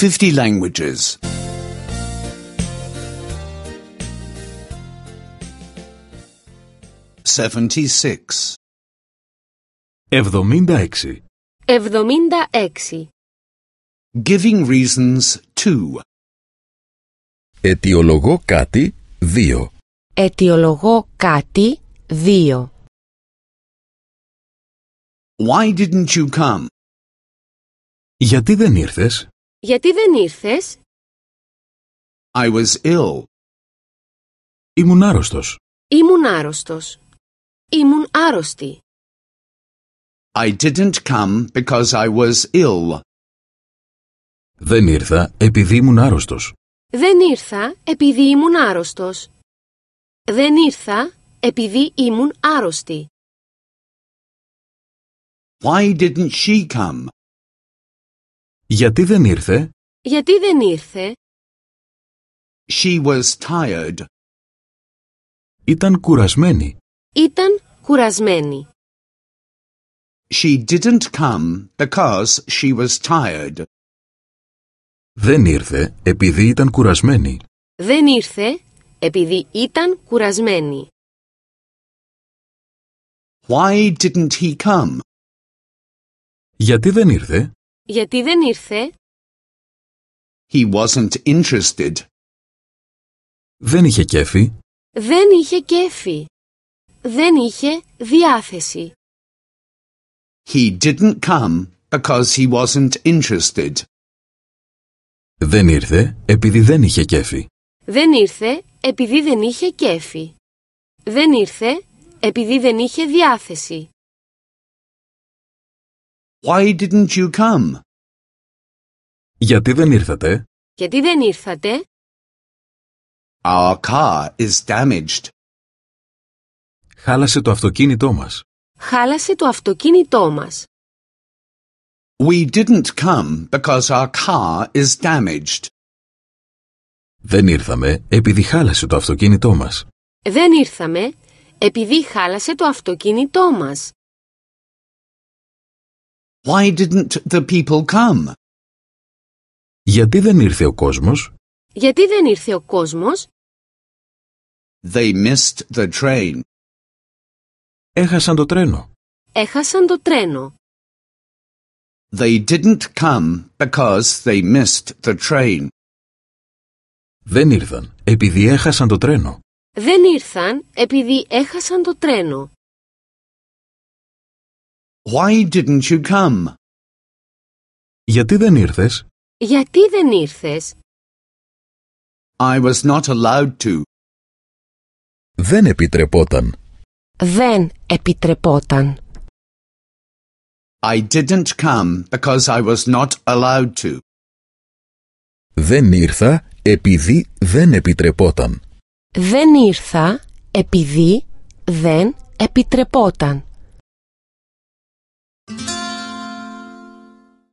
50 languages. 76. 76. 76. Giving reasons 2. Αιτιολογώ κάτι 2. Αιτιολογώ κάτι 2. Why didn't you come? Γιατί δεν ήρθες? Γιατί δεν ήρθες? I was ill. Ήμουν άρρωστος. Ήμουν άρρωστος. Ήμουν άρρωστη. I didn't come because I was ill. Δεν ήρθα επειδή ήμουν άρρωστος. Δεν ήρθα επειδή ήμουν άρρωστος. Δεν ήρθα επειδή ήμουν άρρωστη. Why didn't she come? Γιατί δεν ήρθε? Γιατί δεν ήρθε? She was tired. Ήταν κουρασμένη. Ήταν κουρασμένη. She didn't come because she was tired. Δεν ήρθε επειδή ήταν κουρασμένη. Δεν ήρθε επειδή ήταν κουρασμένη. Why didn't he come? Γιατί δεν ήρθε? Γιατί δεν ήρθε? He wasn't interested. Δεν είχε κέφι. Δεν είχε κέφι. Δεν είχε διάθεση. He didn't come because he wasn't interested. Δεν ήρθε επειδή δεν είχε κέφι. Δεν ήρθε επειδή δεν είχε κέφι. Δεν ήρθε επειδή δεν είχε διάθεση. Why didn't you come? Γιατί δεν ήρθατε? Γιατί δεν ήρθατε? Our car is damaged. Χάλασε το αυτοκίνητό μας. Χάλασε το αυτοκίνητό μας. We didn't come because our car is damaged. Δεν ήρθαμε επειδή χάλασε το αυτοκίνητό μας. Δεν ήρθαμε επειδή χάλασε το αυτοκίνητό μας. Why didn't the people come? Γιατί δεν ήρθε ο κόσμος? Γιατί δεν ήρθε ο κόσμος? They missed the train. Έχασαν το τρένο. Έχασαν το τρένο. They didn't come because they missed the train. Δεν ήρθαν επειδή έχασαν το τρένο. Δεν ήρθαν επειδή έχασαν το τρένο. Why didn't you come? Γιατί δεν ήρθες? Γιατί δεν ήρθες? I was not allowed to. Δεν επιτρεπόταν. Δεν επιτρεπόταν. I didn't come because I was not allowed to. Δεν ήρθα επειδή δεν επιτρεπόταν. Δεν ήρθα επειδή δεν επιτρεπόταν.